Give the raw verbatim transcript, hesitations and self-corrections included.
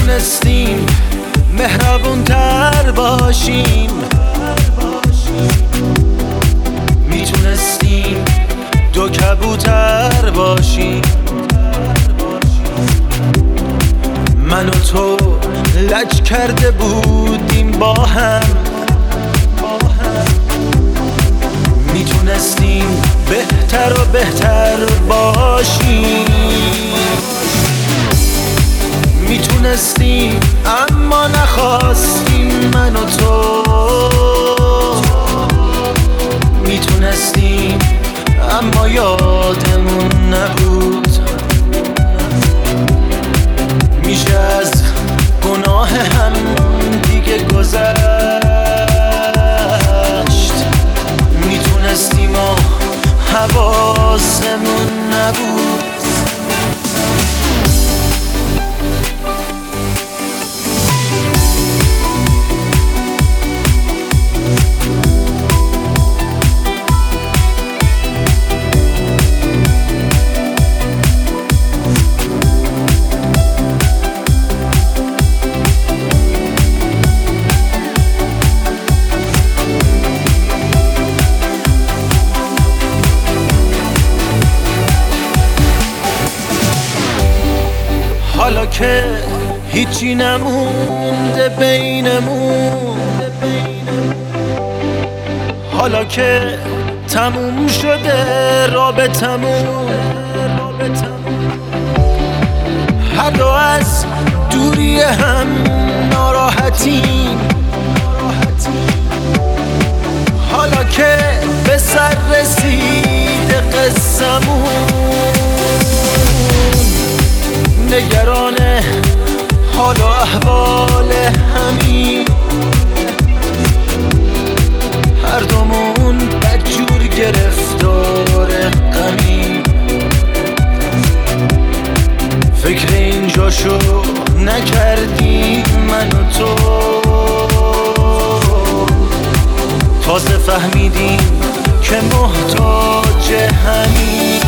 میتونستیم مهربون تر باشیم، میتونستیم دو کبوتر باشیم. من و تو لج کرده بودیم با هم، میتونستیم بهتر و بهتر باشیم، میتونستیم اما نخواستیم. من و تو میتونستیم اما یادمون نبود. میشه از گناه هم دیگه گذشت، میتونستیم و حواسمون نبود. حالا که هیچی نمونده بینمون، حالا که تموم شده رابطمون، هر دو از دوری هم ناراحتیم. حالا که به سر رسیده قصه‌مون، نگران حال و احوال همین، هر دومون بدجور گرفتار غمیم. فکر اینجاشو نکردیم من و تو، تازه فهمیدیم که محتاج همین.